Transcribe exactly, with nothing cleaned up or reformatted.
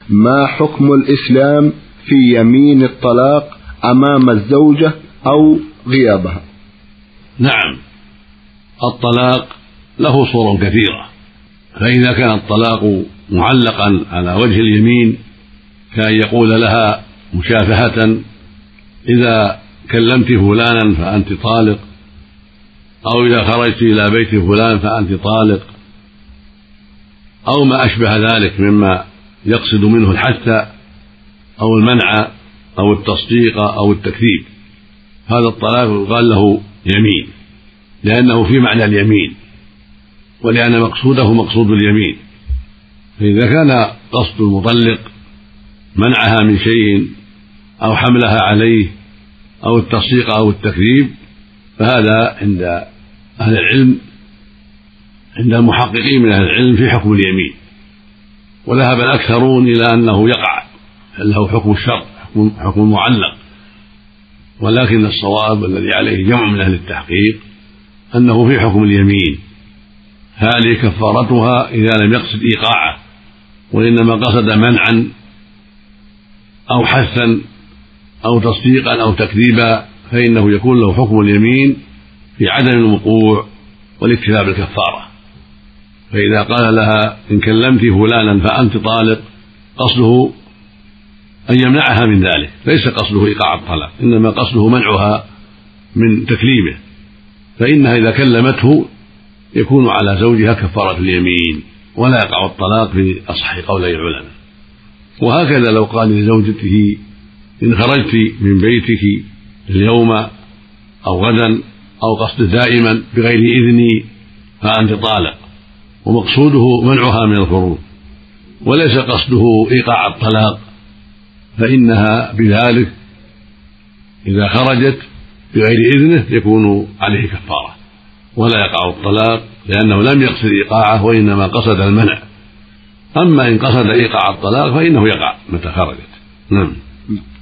ما حكم الإسلام في يمين الطلاق أمام الزوجة أو غيابها؟ نعم، الطلاق له صور كثيرة، فإذا كان الطلاق معلقا على وجه اليمين كأن يقول لها مشافهة: إذا كلمت فلانا فأنت طالق، أو إذا خرجت إلى بيت فلان فأنت طالق، أو ما أشبه ذلك مما يقصد منه الحث أو المنع أو التصديق أو التكذيب. هذا الطلاق يقال له يمين، لأنه في معنى اليمين، ولأن مقصوده مقصود اليمين. فإذا كان قصد المطلق منعها من شيء أو حملها عليه أو التصديق أو التكذيب، فهذا عند أهل العلم عند المحققين من أهل العلم في حكم اليمين، وذهب الأكثرون إلى أنه يقع له حكم الشرط، حكم المعلق. ولكن الصواب الذي عليه جمع من أهل التحقيق أنه في حكم اليمين. هذه كفارتها إذا لم يقصد إيقاعه، وإنما قصد منعا أو حثا أو تصديقا أو تكذيبا، فإنه يكون له حكم اليمين في عدم الوقوع والاكتفاء بالكفارة. فإذا قال لها: إن كلمت فلانا فأنت طالق، قصده أن يمنعها من ذلك، ليس قصده إيقاع الطلاق، إنما قصده منعها من تكليمه، فإنها إذا كلمته يكون على زوجها كفارة اليمين، ولا يقع الطلاق في أصح قولي العلماء. وهكذا لو قال لزوجته: إن خرجت من بيتك اليوم أو غدا أو قصد دائما بغير إذني فأنت طالق، ومقصوده منعها من الخروج وليس قصده إيقاع الطلاق، فإنها بذلك إذا خرجت بغير إذنه يكون عليه كفارة ولا يقع الطلاق، لأنه لم يقصد إيقاعه وإنما قصد المنع. أما إن قصد إيقاع الطلاق فإنه يقع متى خرجت. نعم.